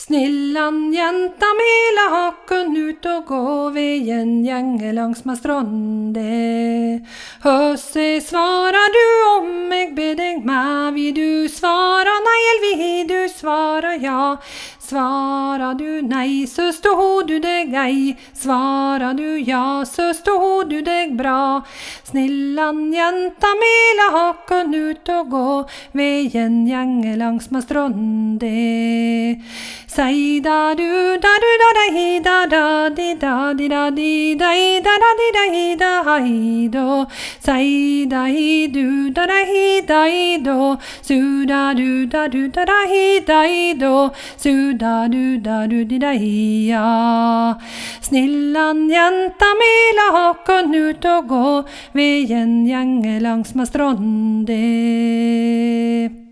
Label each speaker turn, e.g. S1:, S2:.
S1: Snillan jenta mila hakken ut og gå ved en gjenge langs med stronde. Høsse svarar du om eg ber deg med, vil du svara nei eller vil du svara ja? Svarar du nei, så stod du deg ei, svarar du ja, så stod du deg bra. Snillan jenta mila hakken ut og gå ved en gjenge langs med stronde. Sei da du da da hi da da di da di da hi da hi do. Sei da hi du da hi da hi do. Su da du da hi da hi do. Su da du di da hi ja. Snillan jenta mila hakken ut og gå ved en gjenge langs med stronde.